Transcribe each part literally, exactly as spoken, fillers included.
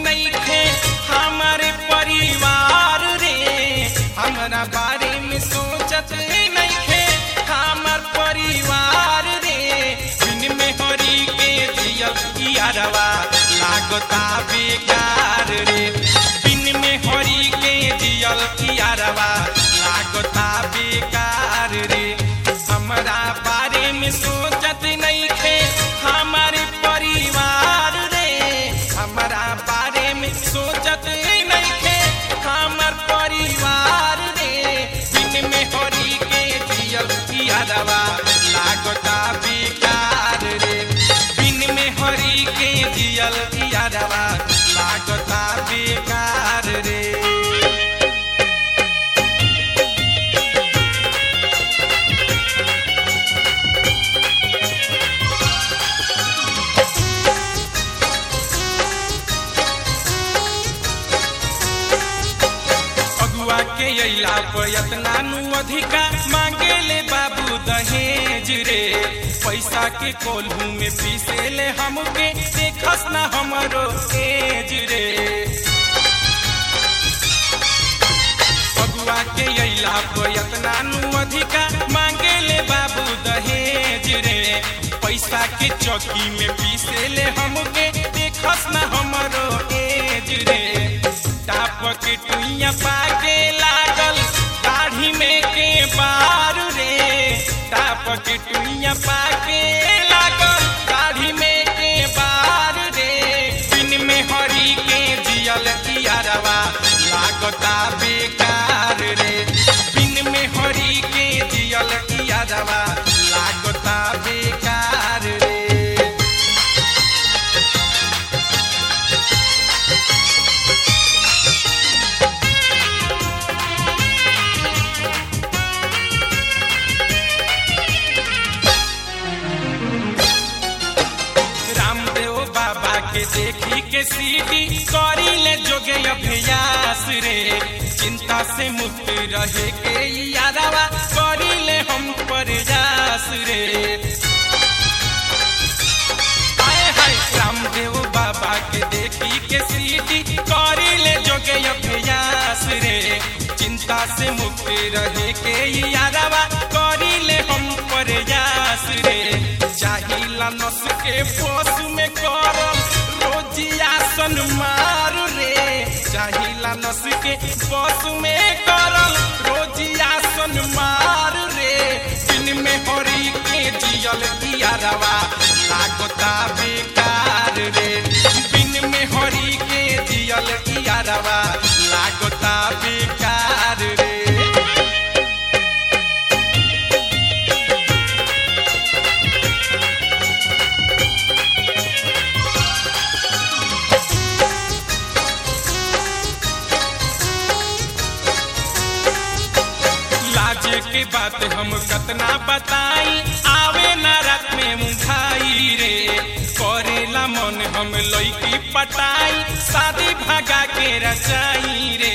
नइखे हमारे परिवार रे हमरा बारे में सोचत नइखे हमार परिवार रे बिन में हरी के जियल यारवा लागता बेकार रे बिन में हरी के जियल यारवा लागता बेकार रे हमरा बारे में सोचत नइखे हमारे परिवार रे हमरा बारे में सोचत नइखे हमार परिवार रे बिन में हरी के जियल यारवा लागता बेकार रे बिन में हरी के जियल यारवा लागता बेकार रे। के अइला पयतना नु अधिका मांगे ले बाबू दहेज रे पैसा के कोल्हू में पीसे ले हमके देखस ना हमरो एज रे अगुआ के अइला पयतना नु अधिका मांगे ले बाबू दहेज रे पैसा के चौकी में पीसे ले हमके देखस ना हमरो एज रे टाप के टुइया पाके लागल दाढ़ी में के बार रे टाप के टुइया पाके लागल दाढ़ी में के बार रे बिन में हरी के जियल यारवा लागता बेकार रे बिन में हरी के जियल यारवा लागता बेकार रे। के देखी के सीटी करी ले जोगे अभ्यास रे चिंता से मुक्त रहे के यारवा करी ले हम प्रयास रे आए हाय रामदेव बाबा के देखी के सीटी करी ले जोगे अभ्यास रे चिंता से मुक्त रहे के यारवा करी ले हम प्रयास रे चाहिला नस के पोस में करम रोजियासन मार रे चाहिला नस के पोस में करम रोजियासन मार रे बिन में हरी के जियल यारवा लागता बेकार रे बिन में हरी के जियल यारवा लागता बेकार रे। के बात हम कतना बताई आवे ना रात में मुंखाई रे करेला मन हम लइकी पटाई शादी भागा के रचाई रे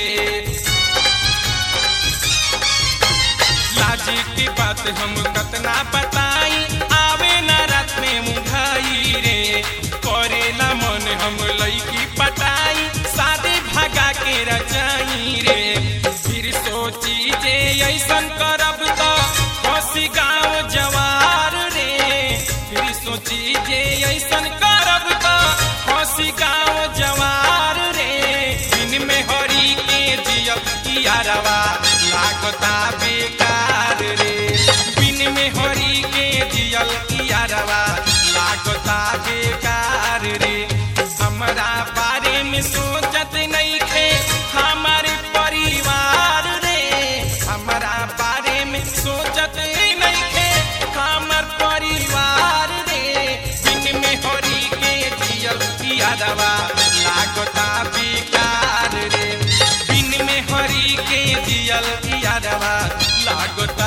लाज के बात हम कतना बताई आवे ना रात में मुंखाई रे करेला मन हम लइकी पटाई शादी भागा के रचाई रे फिर सोची जे ऐसन करब तो हंसी गाँव जवार रे फिर सोची जे ऐसन करब तो हंसी गाँव जवार रे बिन में हरी के जियल यारवा लागता बेकार रे बिन में हरी के जियल यारवा लागता बेकार रे हमरा बारे में सोचत नइखे हमारे परिवार रे हमरा बारे में सोचत नइखे हमार परिवार रे बिन में हरी के जियल यारवा लागता बेकार रे बिन में हरी के जियल यारवा लागता